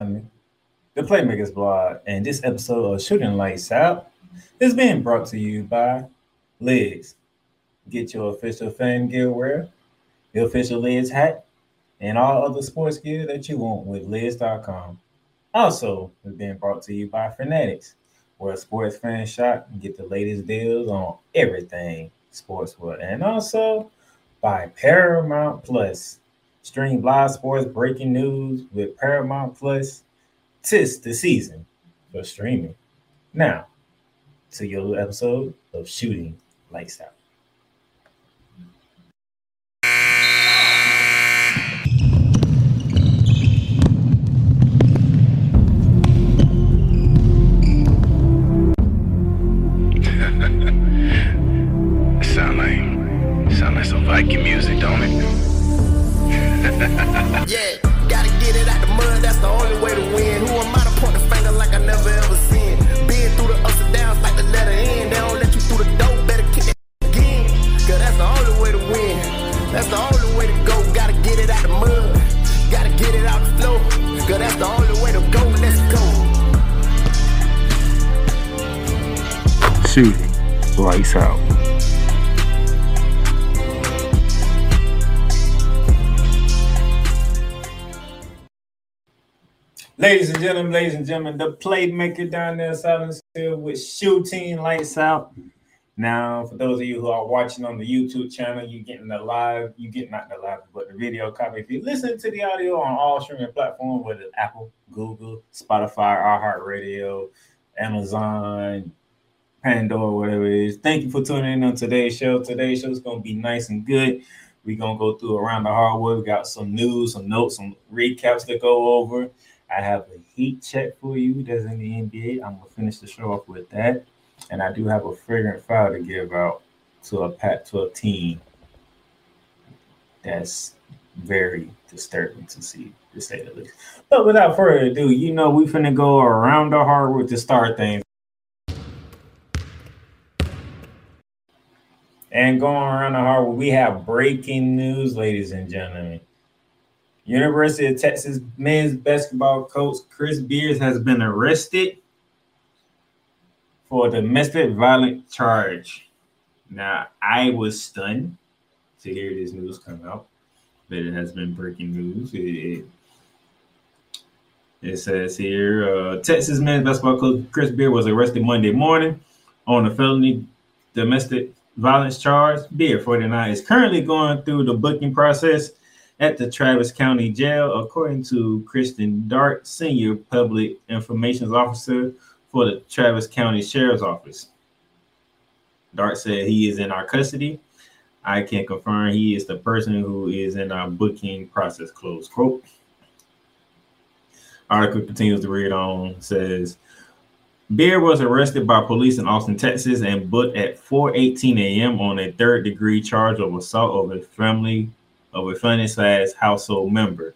Academy, the Playmakers blog, and this episode of Shooting Lights Out is being brought to you by Lids. Get your official fan gear wear, the official Lids hat, and all other sports gear that you want with Lids.com. Also, it's being brought to you by Fanatics, where sports fans shop and get the latest deals on everything sportswear. And also by Paramount Plus. Stream live sports breaking news with Paramount Plus. 'Tis the season for streaming. Now, to your episode of Shooting Lights Out. Sound like some Viking music, don't it? Yeah, gotta get it out the mud, that's the only way to win. Who am I to point the finger like I never ever seen? Been through the ups and downs like the letter N. They don't let you through the door, better kick it again. Cause that's the only way to win. That's the only way to go. Gotta get it out the mud, gotta get it out the flow. Cause that's the only way to go. Let's go. Shooting Lights Out. Ladies and gentlemen, the playmaker down there, Silence Hill with Shooting Lights Out. Now, for those of you who are watching on the YouTube channel, you're getting not the live, but the video copy. If you listen to the audio on all streaming platforms, whether it's Apple, Google, Spotify, iHeartRadio, Amazon, Pandora, whatever it is, thank you for tuning in on today's show. Today's show is going to be nice and good. We're going to go through around the hardwood. We got some news, some notes, some recaps to go over. I have a heat check for you that's in the NBA. I'm going to finish the show off with that. And I do have a fragrant foul to give out to a team that's very disturbing to see, to say the least. But without further ado, we finna go around the hardwood to start things. And going around the hardwood, we have breaking news, ladies and gentlemen. University of Texas men's basketball coach Chris Beard has been arrested for domestic violence charge. Now, I was stunned to hear this news come out, but it has been breaking news. It says here, Texas men's basketball coach Chris Beard was arrested Monday morning on a felony domestic violence charge. Beard, 49, is currently going through the booking process at the Travis County Jail, according to Kristen Dart, Senior Public Information Officer for the Travis County Sheriff's Office. Dart said he is in our custody. I can confirm he is the person who is in our booking process, close quote. Article continues to read on, says, Beard was arrested by police in Austin, Texas, and booked at 4:18 a.m. on a third-degree charge of assault of a family/household member,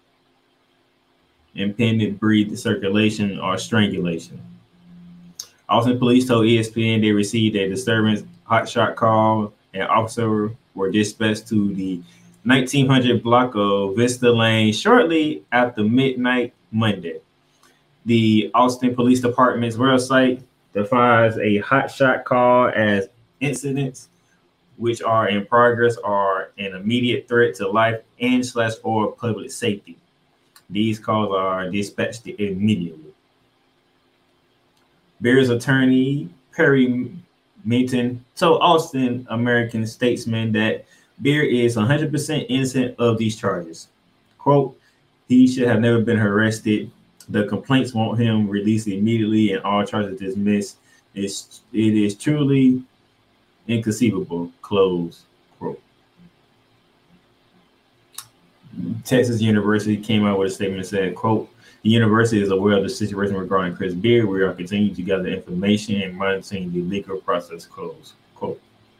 impeded breathing, circulation, or strangulation. Austin police told ESPN they received a disturbance hotshot call and officers were dispatched to the 1900 block of Vista Lane shortly after midnight Monday. The Austin Police Department's website defines a hotshot call as incidents which are in progress or an immediate threat to life and/or public safety. These calls are dispatched immediately. Beard's attorney, Perry Minton, told Austin American Statesman that Beard is 100% innocent of these charges. Quote, he should have never been arrested. The complaints want him released immediately and all charges dismissed. It is truly inconceivable, close quote. Texas University came out with a statement that said, quote, the university is aware of the situation regarding Chris Beard. We are continuing to gather information and monitoring the legal process, close quote.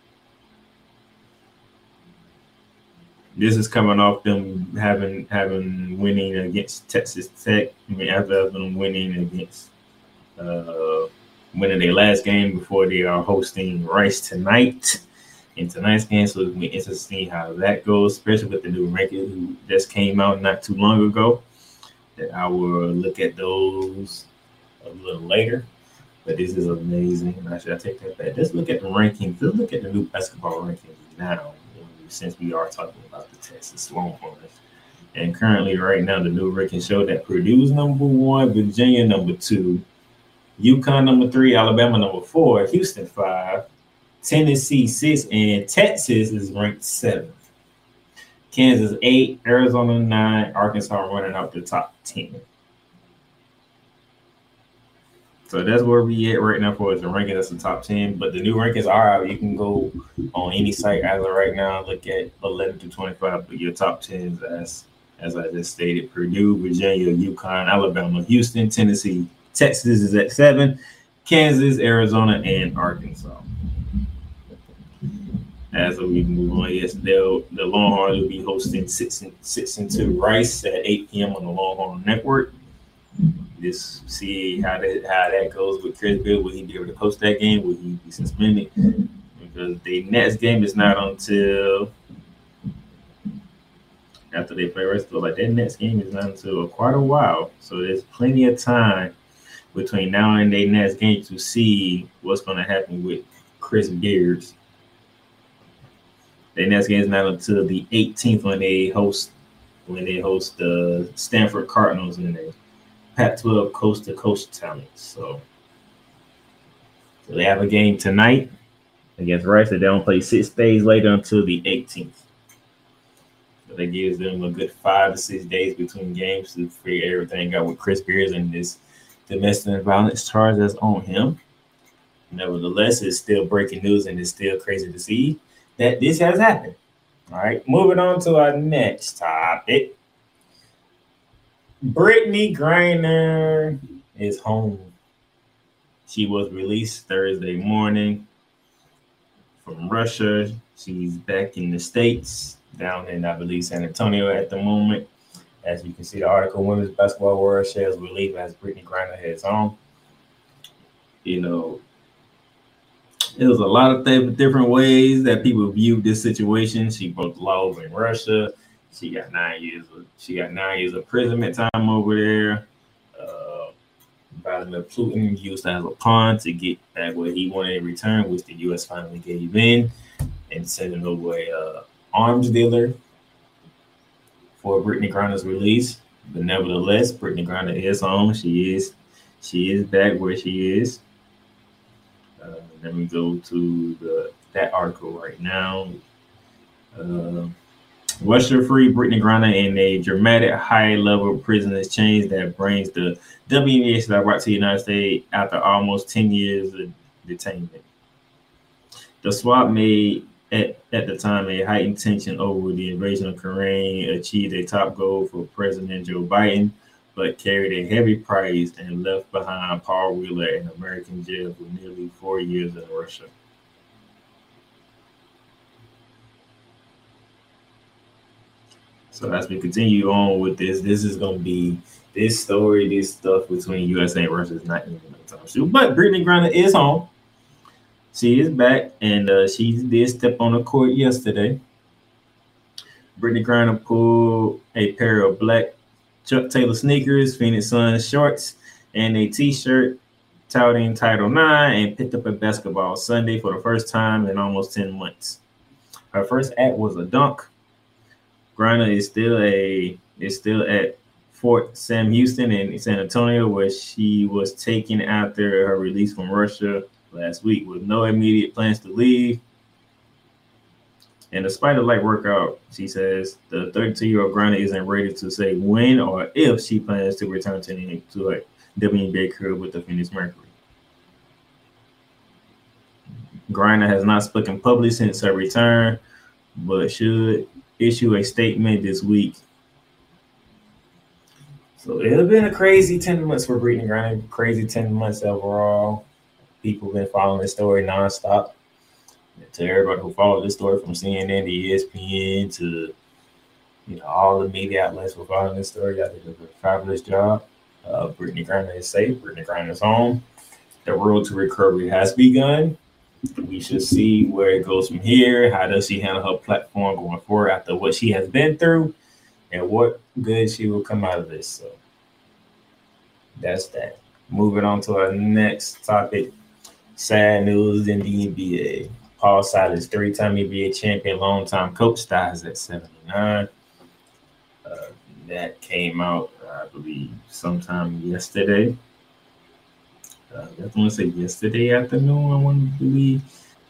This is coming off them having winning against Texas Tech. After them winning against winning their last game before they are hosting Rice tonight in tonight's game. So it's going to be interesting how that goes, especially with the new ranking who just came out not too long ago. that I will look at those a little later. But this is amazing. Actually, I take that back. Let's look at the rankings. Let's look at the new basketball rankings now, since we are talking about the Texas Longhorns. And currently, right now, the new rankings show that Purdue's number 1, Virginia number 2, UConn number 3, Alabama number 4, Houston 5, Tennessee 6, and Texas is ranked 7th. Kansas 8, Arizona 9, Arkansas running out the top 10. So that's where we at right now for the ranking. That's the top 10. But the new rankings are out. You can go on any site as of right now, look at 11 to 25. But your top 10s, as I just stated, Purdue, Virginia, UConn, Alabama, Houston, Tennessee, Texas is at 7, Kansas, Arizona, and Arkansas. As we move on, yes, the Longhorns will be hosting 6-2 Rice at 8 p.m. on the Longhorn Network. Just see how that goes with Chris Beard. Will he be able to coach that game? Will he be suspended? Because the next game is not until after they play Rice. Like that next game is not until quite a while. So there's plenty of time between now and their next game to see what's going to happen with Chris Beard. Their next game is not until the 18th when they host the Stanford Cardinals in the Pac-12 coast-to-coast talent. So they have a game tonight against Rice. They don't play 6 days later until the 18th. So that gives them a good 5 to 6 days between games to figure everything out with Chris Beard and this domestic violence charge that's on him. Nevertheless, it's still breaking news and it's still crazy to see that this has happened. All right, moving on to our next topic. Brittney Griner is home. She was released Thursday morning from Russia. She's back in the States, down in, I believe, San Antonio at the moment. As you can see, the article, Women's Basketball World shares relief as Brittney Griner heads home. You know, it was a lot of different ways that people viewed this situation. She broke the law over in Russia. She got 9 years. She got 9 years of imprisonment time over there. Vladimir Putin used that as a pawn to get back what he wanted in return, which the U.S. finally gave in and sending over a arms dealer for Brittney Griner's release. But nevertheless, Brittney Griner is home. She is back where she is. Let me go to that article right now. Russia-free Brittney Griner in a dramatic high-level prison exchange that brings the WNBA star back to the United States after almost 10 years of detainment. The swap made at the time a heightened tension over the invasion of Ukraine achieved a top goal for President Joe Biden, but carried a heavy price and left behind Paul Wheeler in American jail for nearly 4 years in Russia. So as we continue on with this is going to be this story, this stuff between USA and Russia is not even time soon. But Brittney Griner is home. She is back, and she did step on the court yesterday. Brittney Griner pulled a pair of black Chuck Taylor sneakers, Phoenix Suns shorts, and a T-shirt touting Title IX, and picked up a basketball Sunday for the first time in almost 10 months. Her first act was a dunk. Griner is still at Fort Sam Houston in San Antonio, where she was taken after her release from Russia last week with no immediate plans to leave. And despite a light workout, she says the 32-year-old Griner isn't ready to say when or if she plans to return to her WNBA career with the Phoenix Mercury. Griner has not spoken publicly since her return, but should issue a statement this week. So it has been a crazy 10 months for Brittney Griner, crazy 10 months overall. People have been following this story nonstop. To everybody who followed this story from CNN to ESPN to all the media outlets who following this story, I did a fabulous job. Brittney Griner is safe. Brittney Griner is home. The road to recovery has begun. We should see where it goes from here. How does she handle her platform going forward after what she has been through, and what good she will come out of this? So That's that. Moving on to our next topic. Sad news in the NBA. Paul Silas, 3-time NBA champion, longtime coach, dies at 79. That came out, I believe, sometime yesterday. I definitely want to say yesterday afternoon, I want to believe,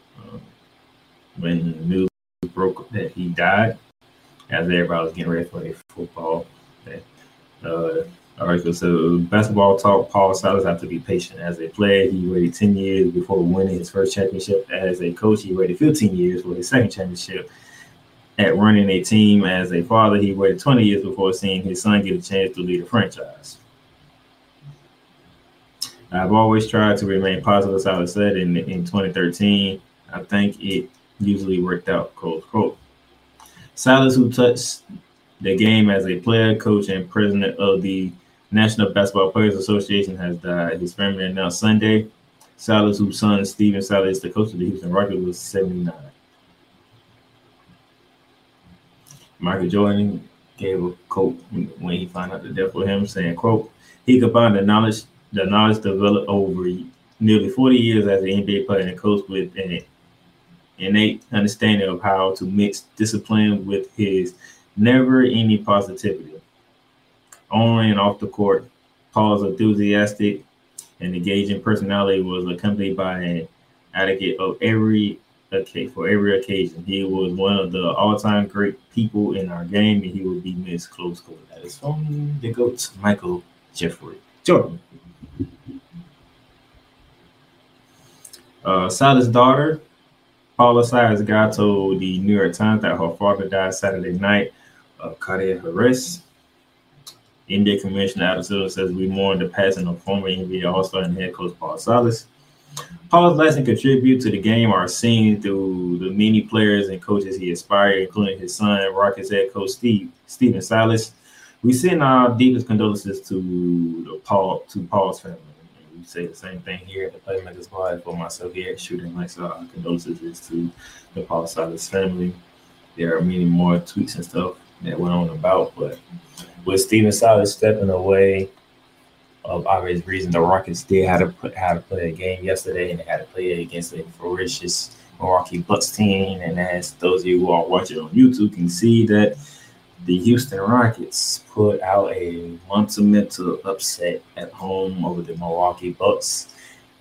when the news broke that he died, as everybody was getting ready for their football. Article so basketball talk. Paul Silas have to be patient as a player. He waited 10 years before winning his first championship. As a coach, he waited 15 years for his second championship. At running a team as a father, he waited 20 years before seeing his son get a chance to lead a franchise. I've always tried to remain positive, Silas said in 2013. I think it usually worked out, close quote. Silas, who touched the game as a player, coach, and president of the National Basketball Players Association, has died. His family announced Sunday. Silas, whose son Stephen Silas, the coach of the Houston Rockets, was 79. Michael Jordan gave a quote when he found out the death of him, saying, quote, he combined the knowledge developed over nearly 40 years as an NBA player and coach with an innate understanding of how to mix discipline with his never-ending positivity. On and off the court, Paul's enthusiastic and engaging personality was accompanied by an advocate of for every occasion. He was one of the all-time great people in our game, and he will be missed, close quote. That is from the GOAT, Michael Jeffrey Jordan. Silas' daughter, Paula Silas, told the New York Times that her father died Saturday night of cardiac arrest. NBA Commissioner Adam Silver says we mourn the passing of former NBA All-Star and head coach Paul Silas. Paul's lasting contribute to the game are seen through the many players and coaches he inspired, including his son, Rockets head coach Stephen Silas. We send our deepest condolences to Paul's family. We say the same thing here at the Playmakers Pod. For myself here at Shooting Lights Out, our condolences is to the Paul Silas family. There are many more tweets and stuff that went on about, but with Stephen Silas stepping away, of obvious reason, the Rockets did have to play a game yesterday, and they had to play it against a ferocious Milwaukee Bucks team. And as those of you who are watching on YouTube can see, that the Houston Rockets put out a monumental upset at home over the Milwaukee Bucks,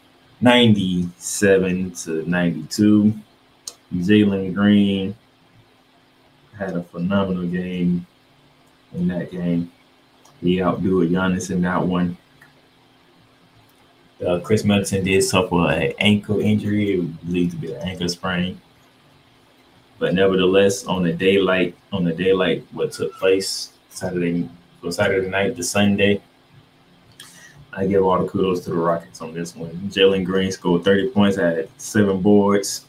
97-92. Jalen Green had a phenomenal game in that game. He outdo Giannis in that one. Chris Middleton did suffer an ankle injury, believed to be an ankle sprain. But nevertheless, on the daylight, what took place Saturday night to Sunday, I give all the kudos to the Rockets on this one. Jalen Green scored 30 points, had 7 boards.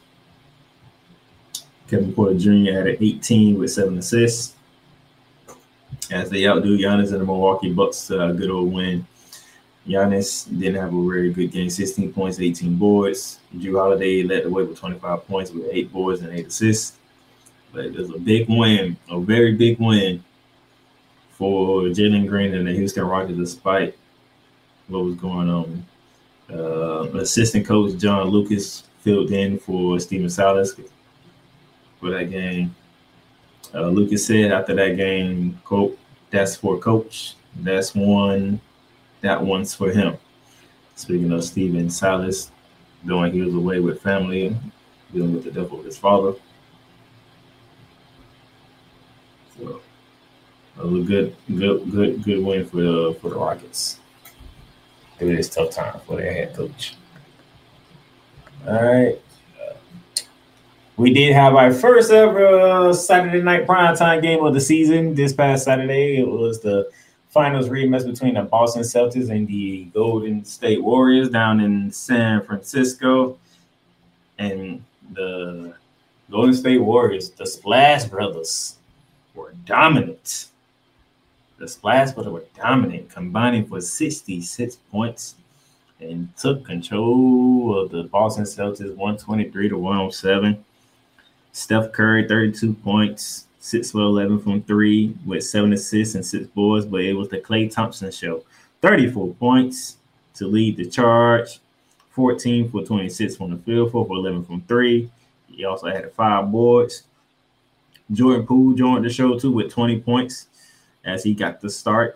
Kevin Porter Jr. had 18 with 7 assists. As they outdo Giannis and the Milwaukee Bucks, a good old win. Giannis didn't have a very good game, 16 points, 18 boards. Jrue Holiday led the way with 25 points with 8 boards and 8 assists. But it was a big win, a very big win for Jalen Green and the Houston Rockets, despite what was going on. Assistant coach John Lucas filled in for Stephen Silas for that game. Lucas said after that game, quote, "That's for coach. That one's for him." Speaking of Stephen Silas, knowing he was away with family, dealing with the death of his father. So it was a good win for the Rockets through this tough time for their head coach. All right. We did have our first ever Saturday night primetime game of the season this past Saturday. It was the finals rematch between the Boston Celtics and the Golden State Warriors down in San Francisco. And the Golden State Warriors, the Splash Brothers, were dominant. The Splash Brothers were dominant, combining for 66 points and took control of the Boston Celtics 123-107. Steph Curry, 32 points, 6 for 11 from 3 with 7 assists and 6 boards, but it was the Klay Thompson show 34 points to lead the charge. 14 for 26 from the field, 4 for 11 from 3. He also had 5 boards. Jordan Poole joined the show too with 20 points as he got the start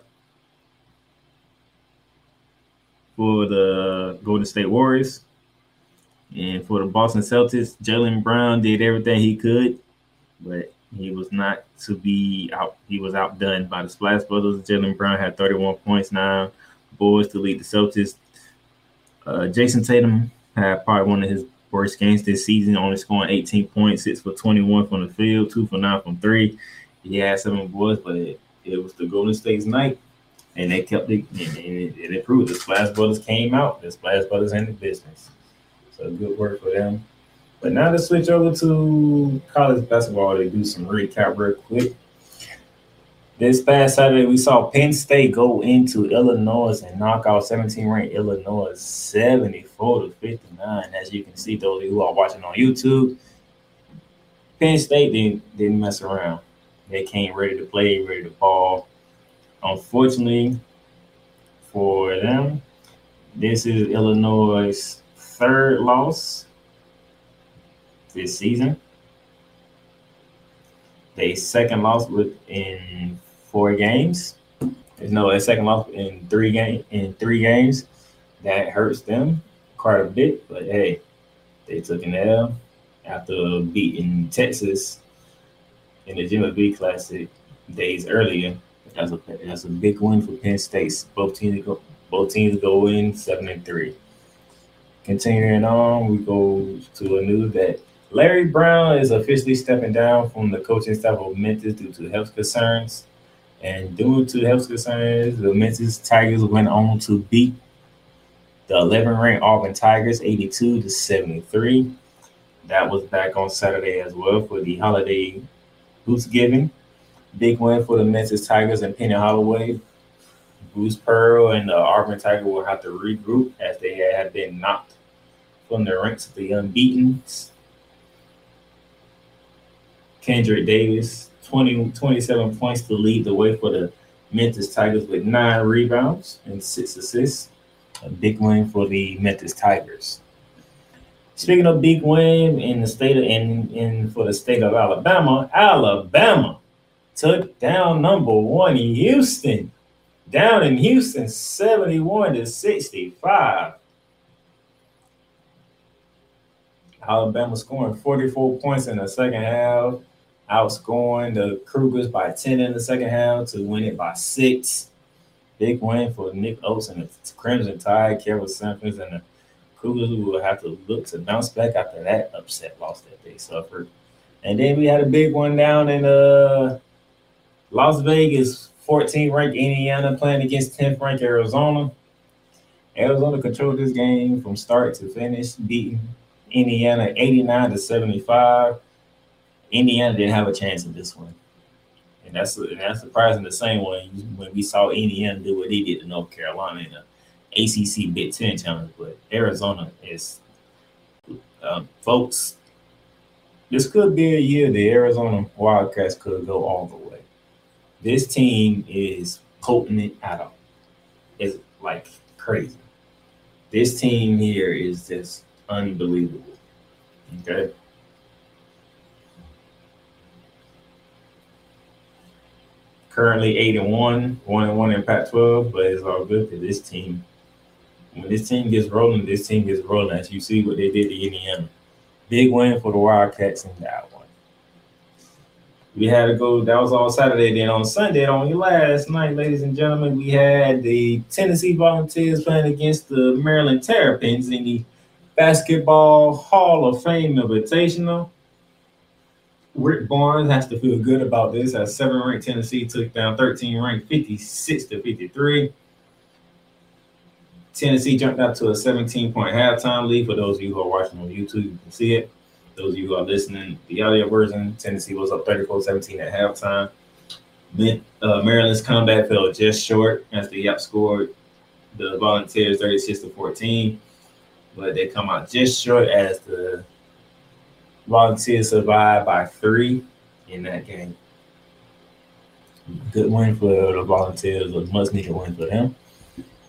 for the Golden State Warriors. And for the Boston Celtics, Jaylen Brown did everything he could, but he was not to be out. He was outdone by the Splash Brothers. Jaylen Brown had 31 points, 9 boards to lead the Celtics. Jason Tatum had probably one of his worst games this season, only scoring 18 points, 6 for 21 from the field, 2 for 9 from 3. He had 7 boards, but it was the Golden State's night, and they kept it, and it proved. The Splash Brothers came out. The Splash Brothers in the business. So good work for them. But now to switch over to college basketball, they do some recap real quick. This past Saturday, we saw Penn State go into Illinois and knock out 17-ranked Illinois 74-59. As you can see, those who are watching on YouTube, Penn State didn't mess around. They came ready to play, ready to ball. Unfortunately for them, this is Illinois' 3rd loss this season. Their 2nd loss in 4 games. No, their 2nd loss in 3 games. That hurts them quite a bit. But hey, they took an L after beating Texas in the Jimmy V Classic days earlier. That's a big win for Penn State. Both teams go in 7-3. Continuing on, we go to a news that Larry Brown is officially stepping down from the coaching staff of Memphis due to health concerns. And due to health concerns, the Memphis Tigers went on to beat the 11th-ranked Auburn Tigers 82-73. That was back on Saturday as well for the holiday Thanksgiving. Big win for the Memphis Tigers and Penny Holloway. Bruce Pearl and the Auburn Tigers will have to regroup as they had been knocked from the ranks of the unbeaten. Kendrick Davis, 27 points to lead the way for the Memphis Tigers with 9 rebounds and 6 assists. A big win for the Memphis Tigers. Speaking of big win in the state of for the state of Alabama, Alabama took down number 1 Houston. Down in Houston, 71-65. Alabama scoring 44 points in the second half, outscoring the Cougars by 10 in the second half to win it by 6. Big win for Nick Oates and the Crimson Tide, Kevin Sampkins, and the Cougars who will have to look to bounce back after that upset loss that they suffered. And then we had a big one down in Las Vegas, 14th-ranked Indiana playing against 10th-ranked Arizona. Arizona controlled this game from start to finish, beating Indiana 89-75. Indiana didn't have a chance in this one. And that's surprising the same way when we saw Indiana do what they did to North Carolina in the ACC Big Ten Challenge. But Arizona is, folks, this could be a year the Arizona Wildcats could go all the way. This team is potent it out. It's like crazy. This team here is just unbelievable. Okay. Currently 8-1, 1-1 in Pac-12, but it's all good for this team. When this team gets rolling, As you see what they did to Indiana. Big win for the Wildcats in that one. We had to go, that was all Saturday. Then on Sunday, on last night, ladies and gentlemen, we had the Tennessee Volunteers playing against the Maryland Terrapins in the Basketball Hall of Fame Invitational. Rick Barnes has to feel good about this as 7th-ranked Tennessee took down 13th-ranked 56-53. Tennessee jumped out to a 17-point halftime lead. For those of you who are watching on YouTube, you can see it. Those of you who are listening, the audio version, Tennessee was up 34-17 at halftime. Maryland's comeback fell just short as they outscored the Volunteers 36-14. But they come out just short as the Volunteers survived by 3 in that game. Good win for the Volunteers, a much-needed win for them.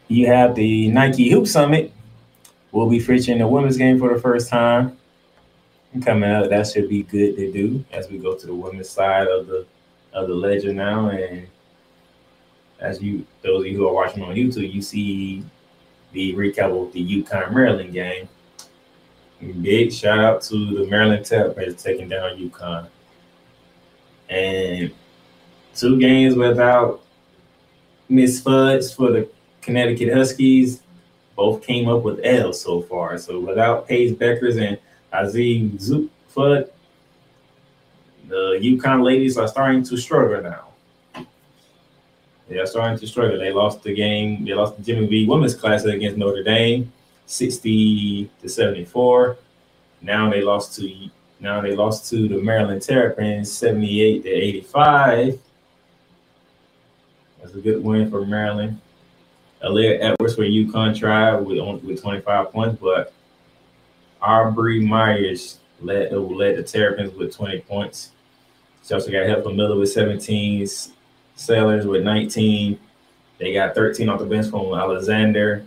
You have the Nike Hoop Summit. We'll be featuring the women's game for the first time coming up. That should be good to do as we go to the women's side of the ledger now. And as those of you who are watching on YouTube, you see the recap of the UConn Maryland game. Big shout out to the Maryland Terrapins taking down UConn. And 2 games without Miss Fudge for the Connecticut Huskies. Both came up with L's so far. So without Paige Beckers and Azim Zufud, the UConn ladies are starting to struggle now. They are starting to struggle. They lost the game. They lost the Jimmy V Women's Classic against Notre Dame, 60-74. Now they lost to the Maryland Terrapins, 78-85. That's a good win for Maryland. Aaliyah Edwards for UConn tried with 25 points, but Aubrey Myers led the Terrapins with 20 points. She also got help from Miller with 17, Sailors with 19. They got 13 off the bench from Alexander.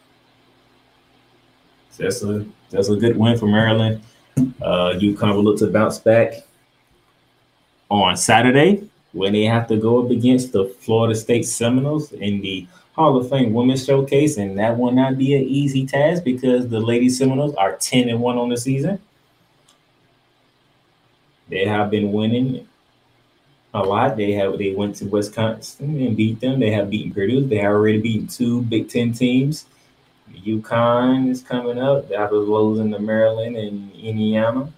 So that's a good win for Maryland. UConn will look to bounce back on Saturday when they have to go up against the Florida State Seminoles in the Hall of Fame Women's Showcase, and that will not be an easy task because the Lady Seminoles are 10-1 on the season. They have been winning a lot. They went to Wisconsin and beat them. They have beaten Purdue. They have already beaten 2 Big Ten teams. UConn is coming up. They have losing to Maryland and Indiana.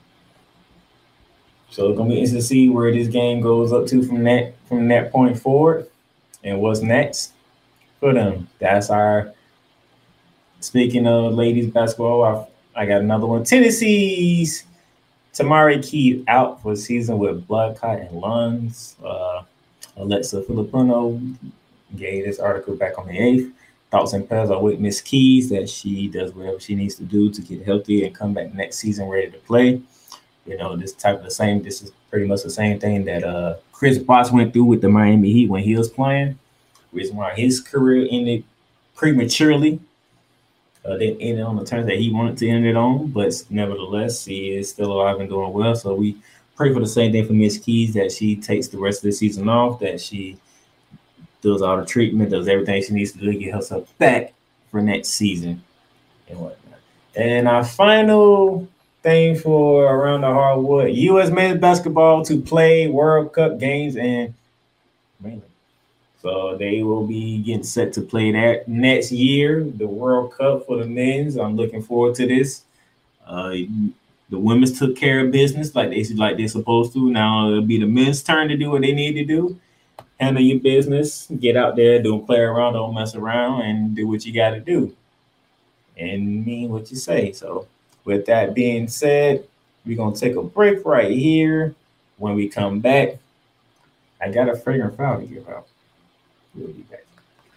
So it's gonna be interesting to see where this game goes up to from that point forward, and what's next for them. That's our. Speaking of ladies basketball, I got another one. Tennessee's Tamari Keith out for the season with blood clot and lungs. Alexa Filipino gave this article back on the 8th. Thoughts and prayers are with Miss Keys that she does whatever she needs to do to get healthy and come back next season ready to play. You know, this is pretty much the same thing that Chris Bosh went through with the Miami Heat when he was playing. Reason why his career ended prematurely. They ended on the terms that he wanted to end it on, but nevertheless, he is still alive and doing well. So we pray for the same thing for Miss Keys, that she takes the rest of the season off, that she does all the treatment, does everything she needs to do to get herself back for next season and whatnot. And our final thing for Around the Hardwood, U.S. men's basketball to play World Cup games in Maryland. So they will be getting set to play that next year, the World Cup for the men's. I'm looking forward to this. The women's took care of business like they're supposed to. Now it'll be the men's turn to do what they need to do. Handle your business, get out there, don't play around, don't mess around, and do what you got to do. And mean what you say. So with that being said, we're going to take a break right here. When we come back, I got a fragrant file to give out. We'll be back.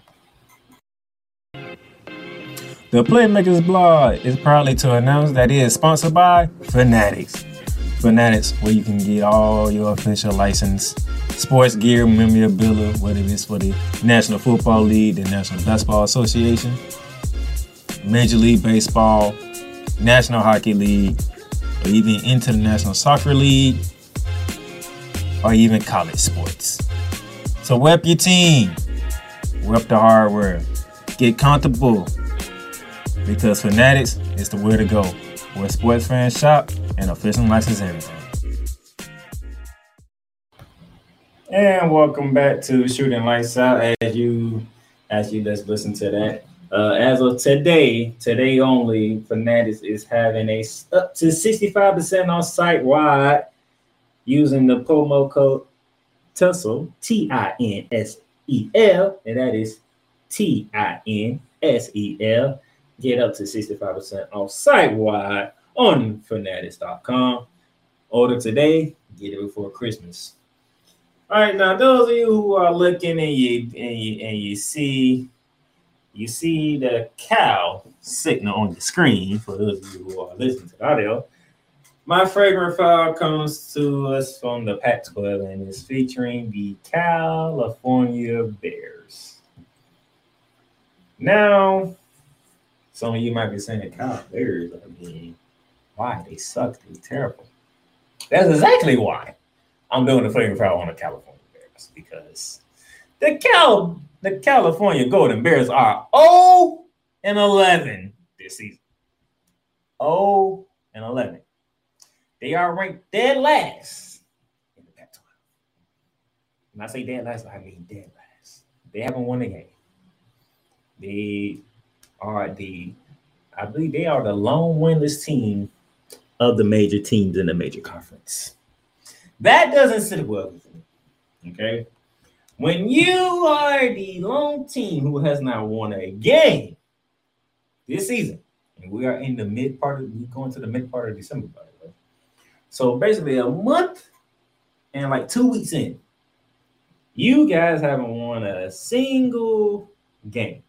The Playmakers blog is proudly to announce that it is sponsored by Fanatics. Fanatics, where you can get all your official licensed sports gear, memorabilia, whether it's for the National Football League, the National Basketball Association, Major League Baseball, National Hockey League, or even International Soccer League, or even college sports. So rep your team, rep the hardware, get comfortable, because Fanatics is the way to go, where sports fans shop and official license everything. And welcome back to Shooting Lights Out. As you let's listen to that. As of today only, Fanatics is having up to 65% off site-wide using the promo code TINSEL, TINSEL, and that is TINSEL. Get up to 65% off site-wide on Fanatics.com. Order today, get it before Christmas. All right, now those of you who are looking and you see the cow signal on the screen, for those of you who are listening to the audio, my fragrant file comes to us from the Pac-12 and is featuring the California Bears. Now, some of you might be saying, "God, Bears, I mean, why? They suck. They're terrible." That's exactly why I'm doing the flavor file on the California Bears, because the California Golden Bears are 0-11 this season. 0-11. They are ranked dead last in the Pac-12. When I say dead last, I mean dead last. They haven't won a game. They are I believe they are the lone winless team of the major teams in the major conference. That doesn't sit well with me. Okay. When you are the lone team who has not won a game this season, and we are in the we're going to the mid part of December, by the way. So basically a month and like 2 weeks in, you guys haven't won a single game.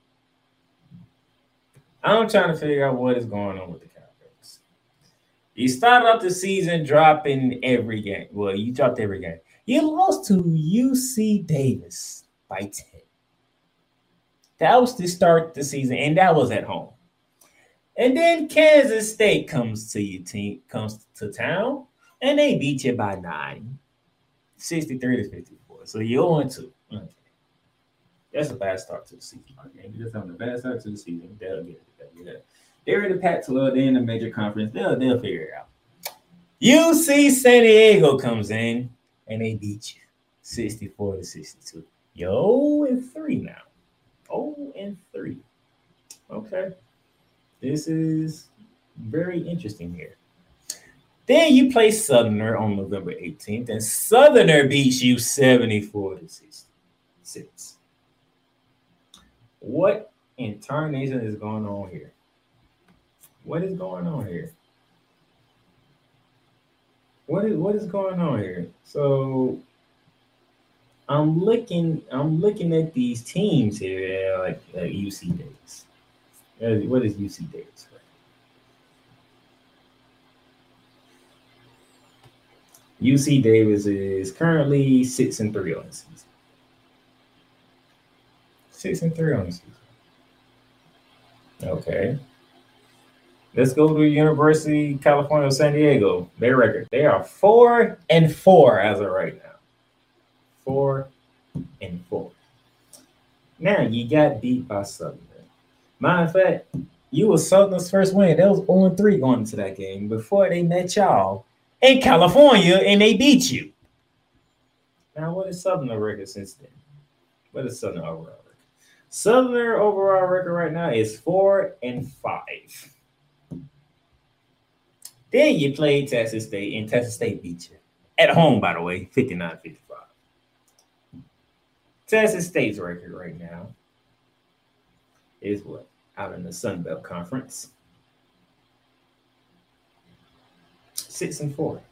I'm trying to figure out what is going on with the Cowboys. You started off the season dropping every game. Well, you dropped every game. You lost to UC Davis by 10. That was to start the season, and that was at home. And then Kansas State comes to town, and they beat you by 9, 63-54. So you're 0-2. Okay. That's a bad start to the season. Okay, you're just having a bad start to the season. They'll get it. They're in the Pac-12. They're in the major conference. They'll figure it out. UC San Diego comes in, and they beat you 64-62. You're 0-3 now. 0-3. Okay. This is very interesting here. Then you play Southerner on November 18th, and Southerner beats you 74-66. What in tarnation is going on here? What is going on here? What is going on here? So I'm looking at these teams here, like UC Davis. What is UC Davis? UC Davis is currently 6-3 on the season. 6-3 on the season. Okay. Let's go to University of California, San Diego. Their record. They are 4-4 as of right now. 4-4. Now you got beat by Southern. Matter of fact, you was Southern's first win. That was 0-3 going into that game before they met y'all in California and they beat you. Now, what is Southern record since then? What is Southern overall record? Southern overall record right now is 4-5. Then you played Texas State, and Texas State beat you. At home, by the way, 59-55. Texas State's record right now is what? Out in the Sun Belt Conference. 6-4.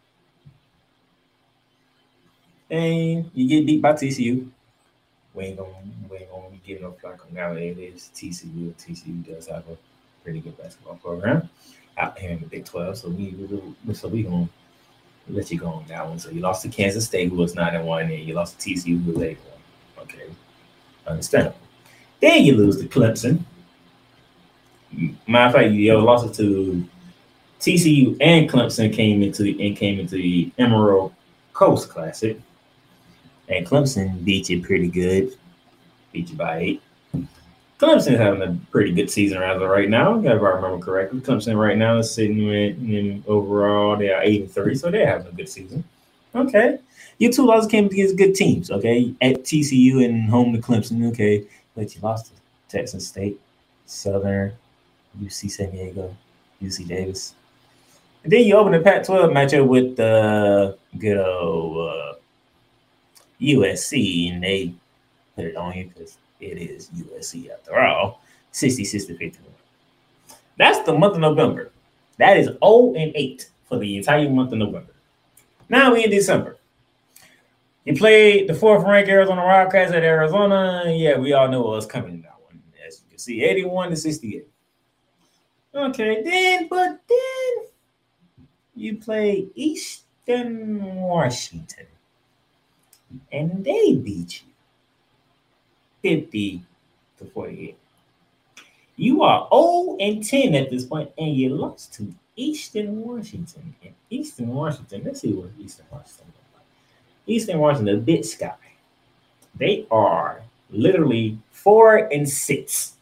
And you get beat by TCU. We ain't gonna give no flack on that. It is TCU. TCU does have a pretty good basketball program out here in the Big 12. So we gonna let you go on that one. So you lost to Kansas State, who was 9-1, and you lost to TCU, who was 8-1. Okay, understandable. Then you lose to Clemson. Matter of fact, you lost it to TCU and Clemson came into the Emerald Coast Classic. And Clemson beat you pretty good. Beat you by 8. Clemson's having a pretty good season as of right now, if I remember correctly. Clemson right now is sitting in overall, they are 8-3, so they're having a good season. Okay. Your 2 losses came against good teams, okay? At TCU and home to Clemson, okay. But you lost to Texas State, Southern, UC San Diego, UC Davis. And then you open the Pac-12 matchup with the good old USC, and they put it on you because it is USC after all. 66-51. That's the month of November. That is 0-8 for the entire month of November. Now we in December. You played the 4th-ranked Arizona Wildcats at Arizona. Yeah, we all know what's coming in that one. As you can see, 81-68. Okay, then you play Eastern Washington, and they beat you 50-48. You are 0-10 at this point, and you lost to Eastern Washington. And Eastern Washington, let's see what Eastern Washington is like. Eastern Washington, the Big Sky. They are literally 4-6.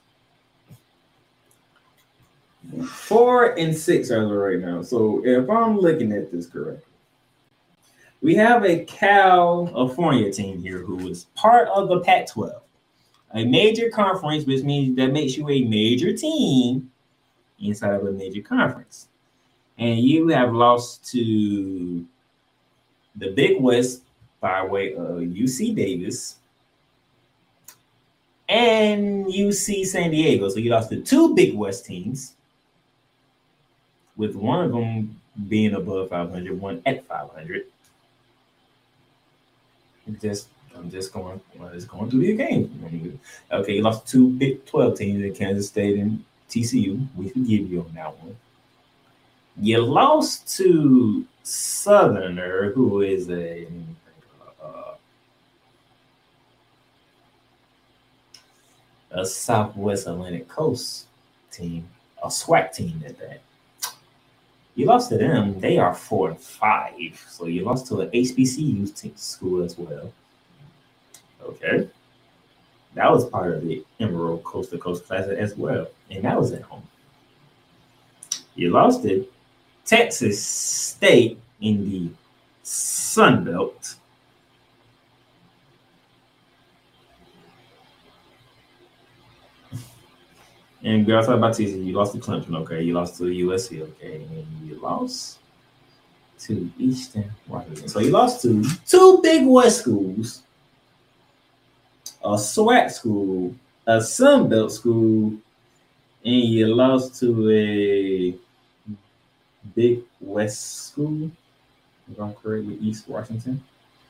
4-6 as of right now. So if I'm looking at this correctly, we have a California team here who is part of the Pac-12, a major conference, which means that makes you a major team inside of a major conference. And you have lost to the Big West by way of UC Davis and UC San Diego. So you lost to two Big West teams, with one of them being above 500, one at 500. I'm just going through the game. Okay, you lost to two Big 12 teams in Kansas State and TCU. We forgive you on that one. You lost to Southerner, who is a Southwest Atlantic Coast team, a SWAC team at that. You lost to them. They are 4-5. So you lost to an HBCU school as well. Okay. That was part of the Emerald Coast to Coast Classic as well. And that was at home. You lost to Texas State in the Sun Belt. And girls, talk about TCU. You lost to Clemson, okay. You lost to USC, okay. And you lost to Eastern Washington. So you lost to two Big West schools, a SWAC school, a Sun Belt school, and you lost to a Big West school, if I'm correct, with East Washington.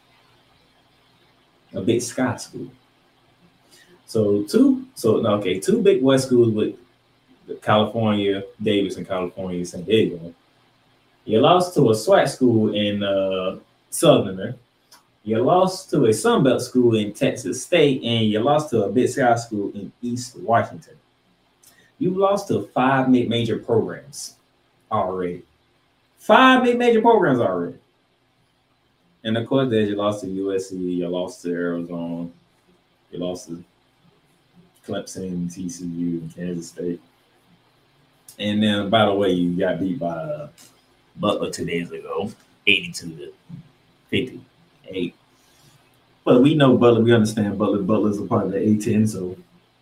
A Big Sky school. So two Big West schools with California, Davis, and California, San Diego. You lost to a SWAC school in Southerner. You lost to a Sun Belt school in Texas State, and you lost to a Big Sky school in East Washington. You lost to 5 mid-major programs already. 5 mid-major programs already. And of course, there's you lost to USC, you lost to Arizona, you lost to Clemson, TCU, and Kansas State. And then, by the way, you got beat by Butler 2 days ago, 82-58. But we know Butler. We understand Butler. Butler's a part of the A10, so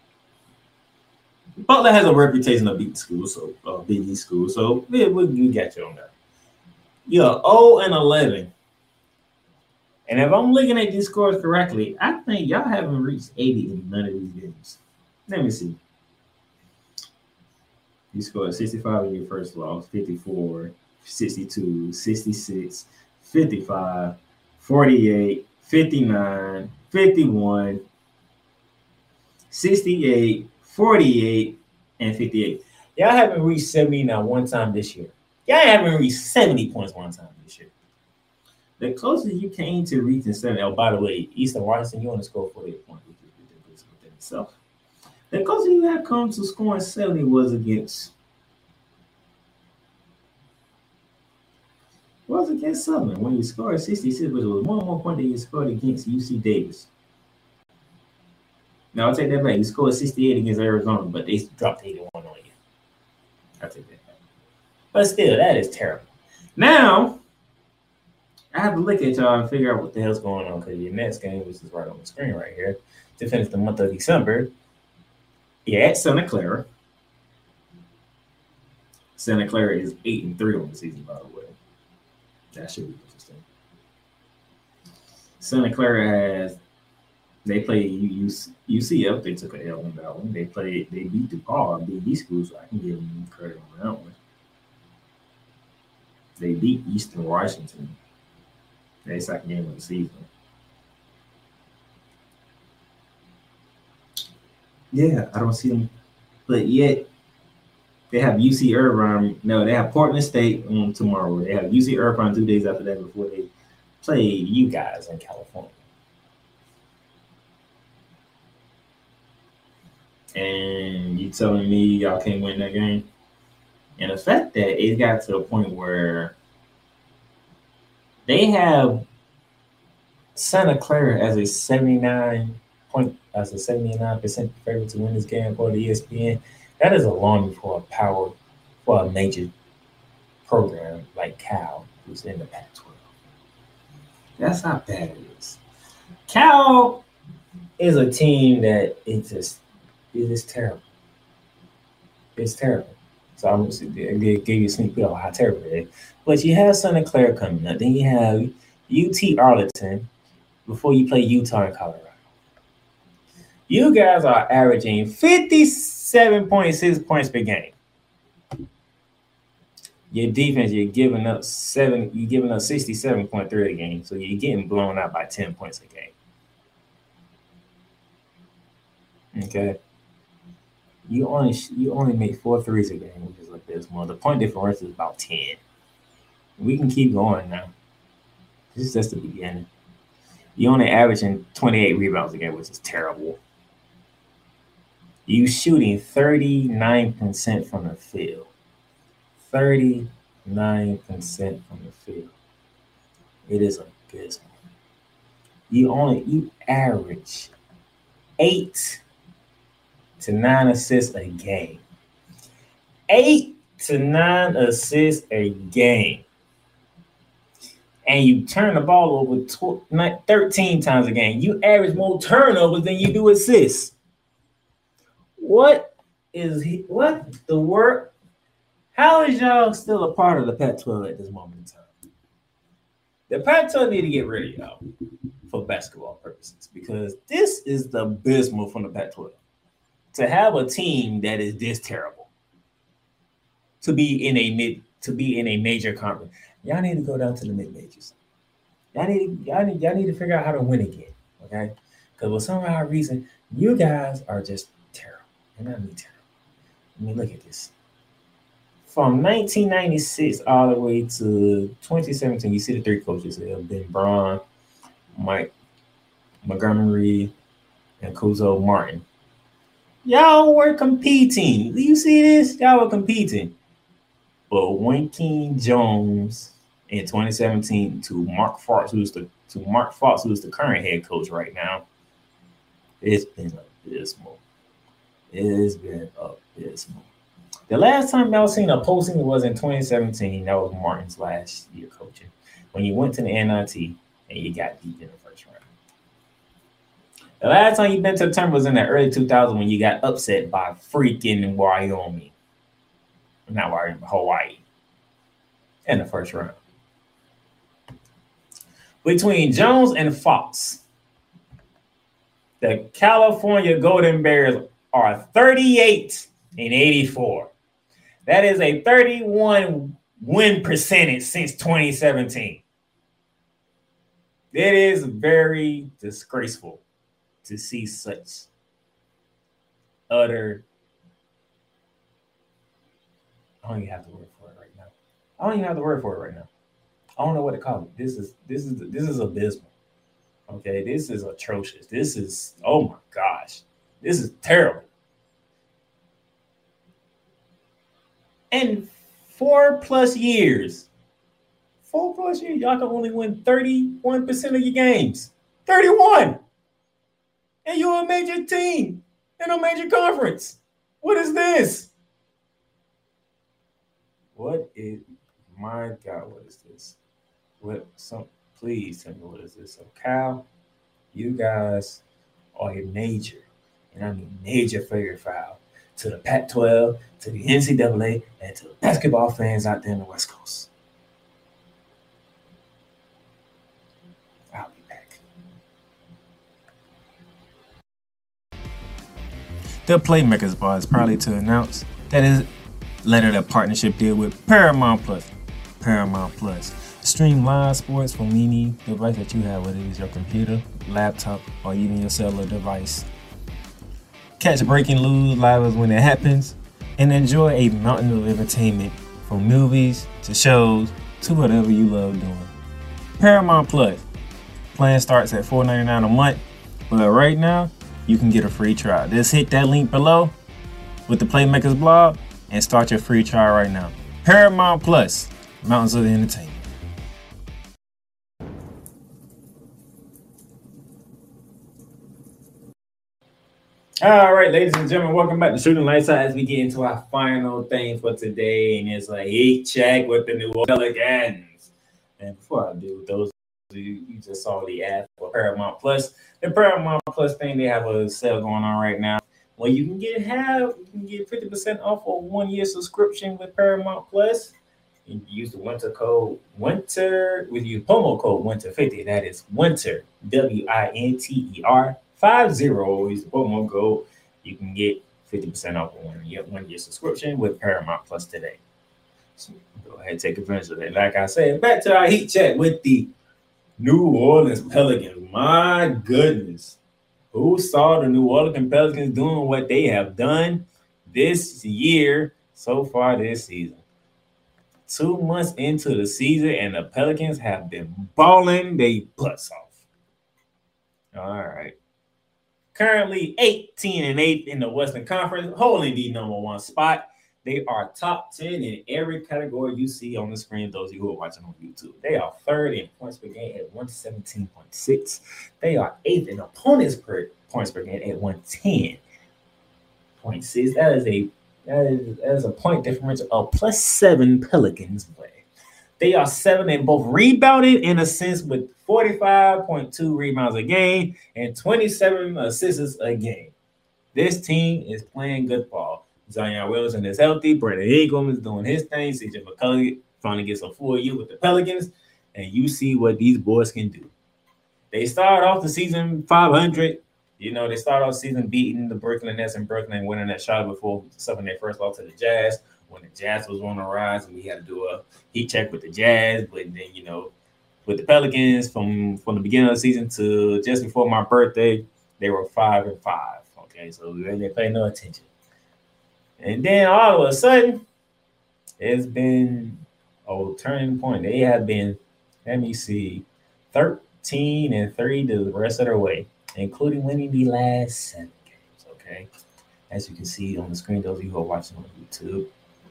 Butler has a reputation of beating schools, so Big East schools. So yeah, we got you on that. You're 0-11. And if I'm looking at these scores correctly, I think y'all haven't reached 80 in none of these games. Let me see. You scored 65 in your first loss, 54, 62, 66, 55, 48, 59, 51, 68, 48, and 58. Y'all haven't reached 70 now one time this year. Y'all haven't reached 70 points one time this year. The closest you came to reaching 70, oh, by the way, Eastern Washington, you only scored 48 points, which is ridiculous within itself. The closest you have come to scoring 70 was against Southern when you scored 66, which was one more point that you scored against UC Davis. Now, I'll take that back. You scored 68 against Arizona, but they dropped 81 on you. I'll take that back. But still, that is terrible. Now, I have to look at y'all and figure out what the hell's going on, because your next game, which is right on the screen right here, to finish the month of December, you're at Santa Clara. Santa Clara is 8-3 on the season, by the way. That should be interesting. Santa Clara they played UCF. They took an L on that one. They beat DePaul, BB school, so I can give them credit on that one. They beat Eastern Washington. Their second game of the season. Yeah, I don't see them. But yet, they have UC Irvine. No, they have Portland State on tomorrow. They have UC Irvine 2 days after that before they play you guys in California. and you telling me y'all can't win that game? And the fact that it got to the point where they have Santa Clara as a 79% favorite to win this game for the ESPN. That is alarming for a major program like Cal, who's in the Pac-12. That's how bad it is. Cal is a team that it is terrible. It's terrible. So I'm going to give you a sneak peek of how terrible it is. But you have Santa Clara coming up. Then you have UT Arlington before you play Utah and Colorado. You guys are averaging 57.6 points per game. Your defense, you're giving up 67.3 a game. So you're getting blown out by 10 points a game. Okay. You only make 4 threes a game, which is like this one. The point difference is about 10. We can keep going now. This is just the beginning. You only averaging 28 rebounds a game, which is terrible. You shooting 39% from the field. 39% from the field. It is abysmal. You average 8 to 9 assists a game. 8 to 9 assists a game. And you turn the ball over 13 times a game. You average more turnovers than you do assists. What the work? How is y'all still a part of the Pac-12 at this moment in time? The Pac-12 need to get rid of y'all for basketball purposes because this is the abysmal from the Pac-12. To have a team that is this terrible, to be in a major conference, y'all need to go down to the mid majors. Y'all need to figure out how to win again, okay? Because for some odd reason, you guys are just terrible. You're not terrible. I mean, look at this. From 1996 all the way to 2017, you see the 3 coaches there: Ben Braun, Mike Montgomery, and Cuzo Martin. Y'all were competing. Do you see this? Y'all were competing. But Winking Jones in 2017 to Mark Fox, who's the current head coach right now, it's been abysmal. It's been abysmal. The last time y'all seen a posting was in 2017. That was Martin's last year coaching, when you went to the NIT and you got beat in the first round. The last time you been to the tournament was in the early 2000s when you got upset by freaking Wyoming. Not Wyoming, Hawaii. In the first round. Between Jones and Fox, the California Golden Bears are 38-84. That is a 31 win percentage since 2017. It is very disgraceful to see such utter. I don't even have the word for it right now. I don't know what to call it. This is abysmal. Okay, this is atrocious. This is, oh my gosh, this is terrible. And 4+ years, y'all can only win 31% of your games. 31. And you're a major team in a major conference. What is this? My God, what is this? Please tell me what is this? So Cal, you guys are a major, and I mean major favorite foul to the Pac-12, to the NCAA, and to the basketball fans out there in the West Coast. I'll be back. The Playmakers Bar is proudly to announce that it lettered a partnership deal with Paramount Plus. Paramount Plus. Stream live sports from any device that you have, whether it is your computer, laptop, or even your cellular device. Catch breaking news live when it happens, and enjoy a mountain of entertainment from movies to shows to whatever you love doing. Paramount Plus. Plan starts at $4.99 a month, but right now you can get a free trial. Just hit that link below with the Playmakers blog and start your free trial right now. Paramount Plus, Mountains of Entertainment. All right, ladies and gentlemen, welcome back to Shooting Lights Out as we get into our final thing for today, and it's a heat check with the New Orleans Pelicans. And before I do, those of you just saw the ad for Paramount Plus. The Paramount Plus thing, they have a sale going on right now. Well, you can get 50% off a 1-year subscription with Paramount Plus. You use the winter code winter with your promo code winter50. That is winter WINTER 50. Use the promo code. You can get 50% off a 1-year subscription with Paramount Plus today. So go ahead and take advantage of that. Like I said, back to our heat check with the New Orleans Pelicans. My goodness. Who saw the New Orleans Pelicans doing what they have done this year so far this season? 2 months into the season, and the Pelicans have been balling their butts off. All right. Currently 18-8 in the Western Conference, holding the #1 spot. They are top 10 in every category you see on the screen, those of you who are watching on YouTube. They are third in points per game at 117.6. They are 8th in opponents per points per game at 110.6. That is a point differential of +7 Pelicans play. They are 7th in both rebounding and assists with 45.2 rebounds a game and 27 assists a game. This team is playing good ball. Zion Williamson is healthy. Brandon Ingram is doing his thing. CJ McCollum finally gets a full year with the Pelicans, and you see what these boys can do. They started off the season 500. You know, they started off the season beating the Brooklyn Nets in Brooklyn, winning that shot before suffering their first loss to the Jazz. When the Jazz was on the rise, and we had to do a heat check with the Jazz, but then, you know, with the Pelicans from the beginning of the season to just before my birthday, they were 5-5. Okay, so we didn't pay no attention. And then all of a sudden, it's been a turning point. They have been, 13-3 the rest of their way, including winning the last 7 games. Okay, as you can see on the screen, those of you who are watching on YouTube,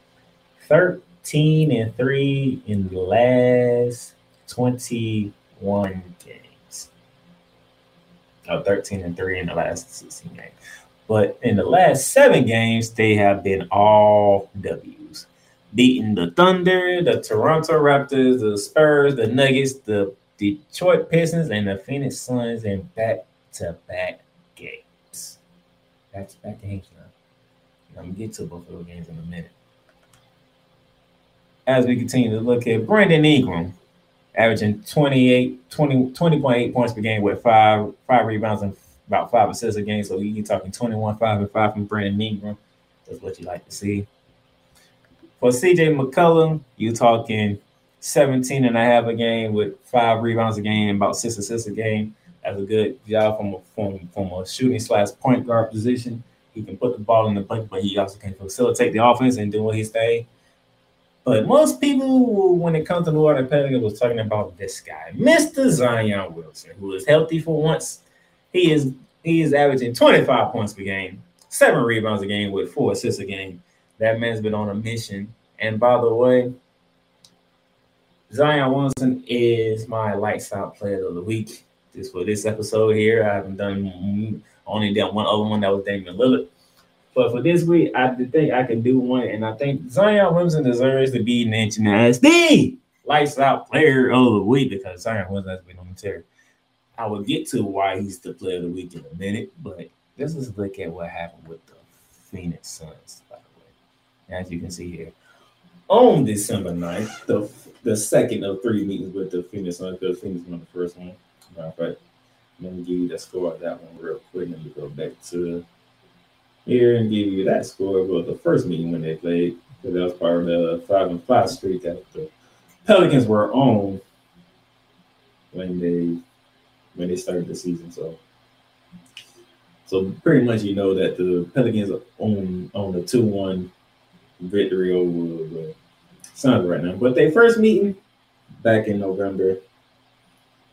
13-3 in the last 21 games. 13-3 in the last 16 games. But in the last 7 games, they have been all W's. Beating the Thunder, the Toronto Raptors, the Spurs, the Nuggets, the Detroit Pistons, and the Phoenix Suns in back-to-back games. Back-to-back games now. I'm going to get to both of those games in a minute. As we continue to look at Brandon Ingram, averaging 20.8 points per game with 5 rebounds and about 5 assists a game. So you're talking 21, 5, and 5 from Brandon Ingram. That's what you like to see. For CJ McCollum, you're talking 17.5 a game with 5 rebounds a game and about 6 assists a game. That's a good job from a shooting / point guard position. He can put the ball in the bucket, but he also can facilitate the offense and do his thing. But most people, when it comes to New Orleans Pelicans, was talking about this guy, Mr. Zion Williamson, who is healthy for once. He is averaging 25 points per game, 7 rebounds a game with 4 assists a game. That man's been on a mission. And by the way, Zion Williamson is my lights out player of the week. Just for this episode here, I haven't only done one other one that was Damian Lillard. But for this week, I think I can do one, and I think Zion Williamson deserves to be mentioned as the lights out player of the week because Zion Williamson has been on the tear. I will get to why he's the player of the week in a minute, but let's just look at what happened with the Phoenix Suns, by the way. As you can see here, on December 9th, the second of 3 meetings with the Phoenix Suns, because Phoenix won the first one. Matter of fact, let me give you the score of that one real quick. Let me go back to here and give you that score of the first meeting when they played, because that was part of the 5-5 streak that the Pelicans were on when they started the season. So pretty much you know that the Pelicans are on the 2-1 victory over the Suns right now. But their first meeting back in November,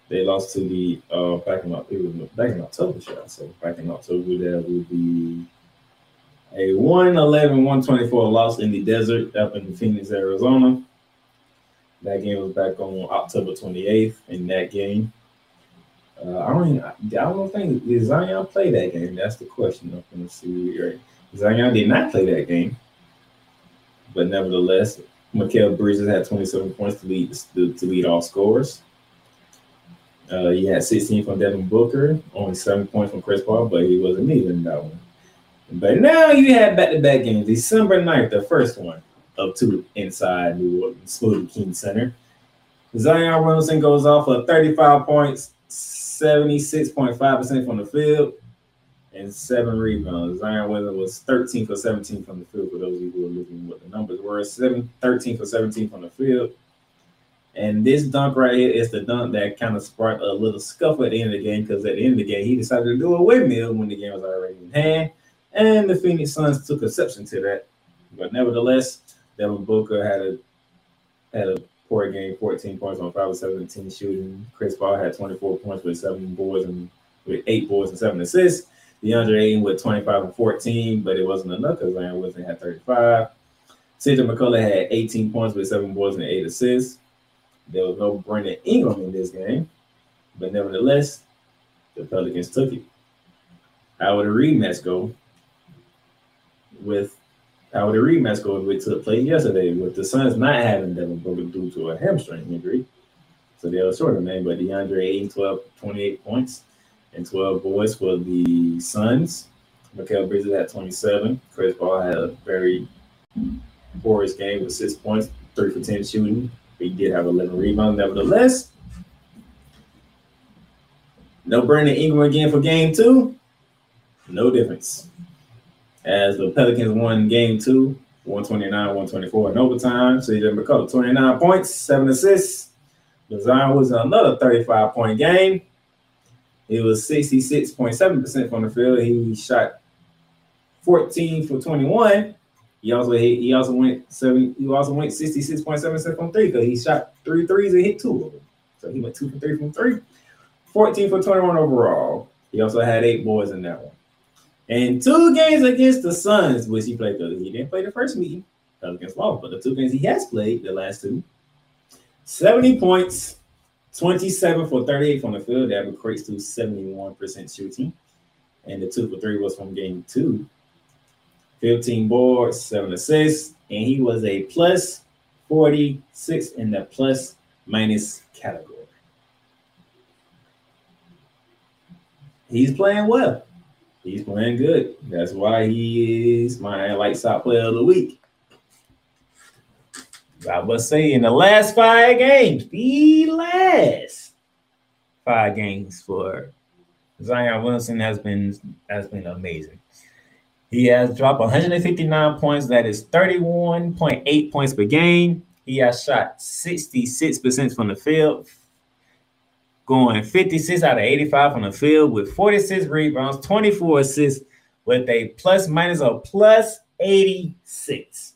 They lost to the back in October, so back in October there will be a 111-124 loss in the desert up in Phoenix, Arizona. That game was back on October 28th. In that game, I don't think did Zion play that game. That's the question. I'm going to see right. Zion did not play that game, but nevertheless, Mikal Bridges had 27 points to lead all scorers. He had 16 from Devin Booker, only 7 points from Chris Paul, but he wasn't needed in that one. But now you had back-to-back games. December 9th, the first one of two inside New Orleans Smoothie King Center. Zion Williamson goes off for 35 points, 76.5% from the field, and 7 rebounds. Zion Williamson was 13 for 17 from the field, for those of you who are looking what the numbers were. 13 for 17 from the field. And this dunk right here is the dunk that kind of sparked a little scuffle at the end of the game, because at the end of the game, he decided to do a windmill when the game was already in hand. And the Phoenix Suns took exception to that. But nevertheless, Devin Booker had a poor game, 14 points on 5 of 17 shooting. Chris Paul had 24 points with 8 boards and 7 assists. DeAndre Ayton with 25 and 14, but it wasn't enough because Zion Williamson had 35. CJ McCollum had 18 points with 7 boards and 8 assists. There was no Brandon Ingram in this game, but nevertheless, the Pelicans took it. How would the rematch go? Which took place yesterday with the Suns not having Devin Booker due to a hamstring injury. So they were short of man, but DeAndre Ayton 28 points and 12 boards for the Suns. Mikal Bridges had 27. Chris Paul had a very porous game with 6 points, 3 for 10 shooting. He did have 11 rebounds. Nevertheless, no Brandon Ingram again for game 2. No difference. As the Pelicans won game 2, 129-124 in overtime. CJ McCollum, 29 points, 7 assists. Zion was another 35-point game. It was 66.7% from the field. He shot 14 for 21. He also went 66.7% from 3 because he shot 3 threes and hit 2 of them. So he went 2 for 3 from 3. 14 for 21 overall. He also had 8 boards in that one. And 2 games against the Suns, which he played, because he didn't play the first meeting against Lost, but the 2 games he has played, the last 2, 70 points, 27 for 38 from the field. That equates to 71% shooting. And the 2 for 3 was from game 2. 15 boards, 7 assists, and he was a plus 46 in the plus minus category. He's playing well. He's playing good. That's why he is my lights out player of the week. I must say, in the last 5 games, for Zion Williamson has been amazing. He has dropped 159 points. That is 31.8 points per game. He has shot 66% from the field, going 56 out of 85 from the field with 46 rebounds, 24 assists, with a plus minus of plus 86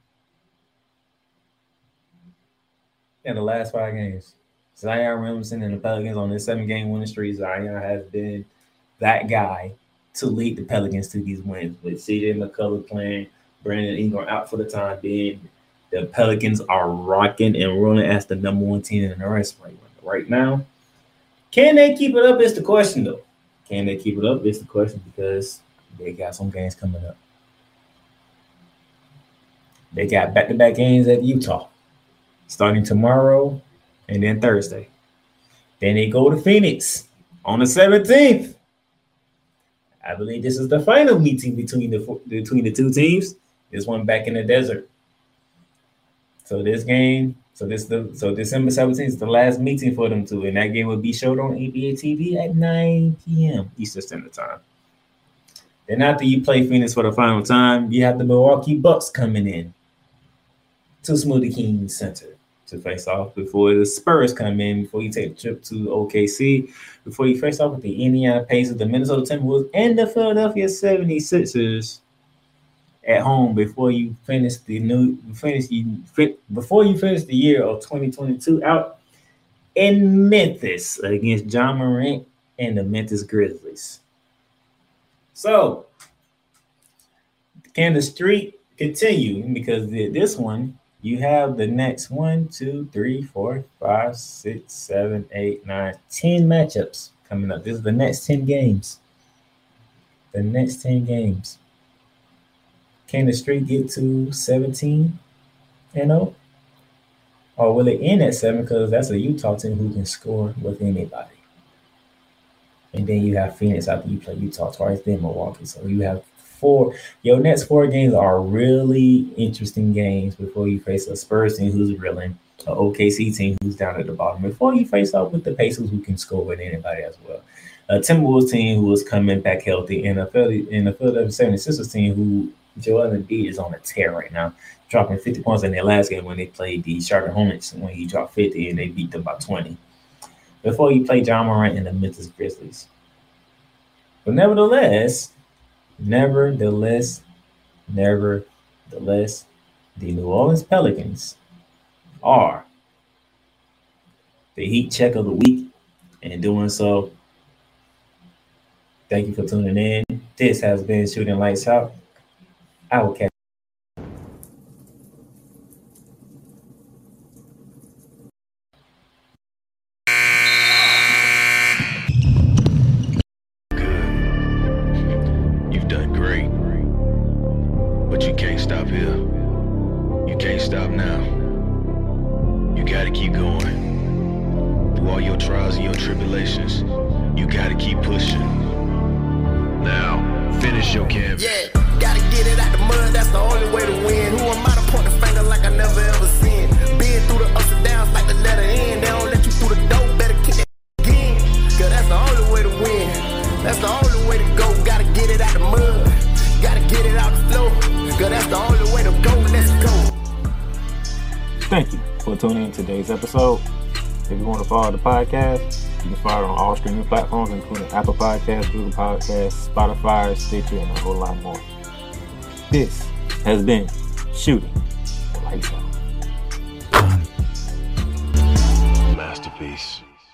in the last 5 games. Zion Williamson and the Pelicans on this 7-game winning streak. Zion has been that guy to lead the Pelicans to these wins. With CJ McCollum playing, Brandon Ingram out for the time being, the Pelicans are rocking and rolling as the number 1 team in the West right now. Can they keep it up is the question, though. Can they keep it up is the question, because they got some games coming up. They got back-to-back games at Utah, starting tomorrow and then Thursday. Then they go to Phoenix on the 17th. I believe this is the final meeting between the 2 teams. This one back in the desert. So December 17th is the last meeting for them 2, and that game will be showed on ABA TV at 9 p.m. Eastern Standard Time. Then after you play Phoenix for the final time, you have the Milwaukee Bucks coming in to Smoothie King Center to face off before the Spurs come in, before you take the trip to OKC, before you face off with the Indiana Pacers, the Minnesota Timberwolves, and the Philadelphia 76ers at home before you finish the year of 2022 out in Memphis against Ja Morant and the Memphis Grizzlies. So, can the streak continue? Because this one, you have the next 1, 2, 3, 4, 5, 6, 7, 8, 9, 10 matchups coming up. This is the next 10 games. The next 10 games. Can the streak get to 17-0? Or will it end at 7? Because that's a Utah team who can score with anybody. And then you have Phoenix after you play Utah twice, then Milwaukee. So you have 4. Your next 4 games are really interesting games before you face a Spurs team who's reeling, an OKC team who's down at the bottom, before you face up with the Pacers who can score with anybody as well. A Timberwolves team who is coming back healthy, and a Philadelphia 76ers team who Joel Embiid is on a tear right now, dropping 50 points in their last game when they played the Charlotte Hornets when he dropped 50 and they beat them by 20. Before you play Ja Morant and the Memphis Grizzlies. But nevertheless, the New Orleans Pelicans are the heat check of the week. And doing so, thank you for tuning in. This has been Shooting Lights Out. I will catch You've done great, but you can't stop here. You can't stop now. You gotta keep going. Through all your trials and your tribulations, you gotta keep pushing. Now, finish your canvas. Yeah, gotta get it out the mud, that's the only way to win. Who am I to point the finger like I never ever seen? Been through the ups and downs like the letter N. They don't let you through the door, better kick that again. Cause that's the only way to win. That's the only way to go. Gotta get it out the mud, gotta get it out the floor. Cause that's the only way to go. Let's go. Thank you for tuning in to today's episode. If you want to follow the podcast, you can follow it on all streaming platforms, including Apple Podcasts, Google Podcasts, Spotify, Stitcher, and a whole lot more. This has been Shooting Lights Out. Masterpiece.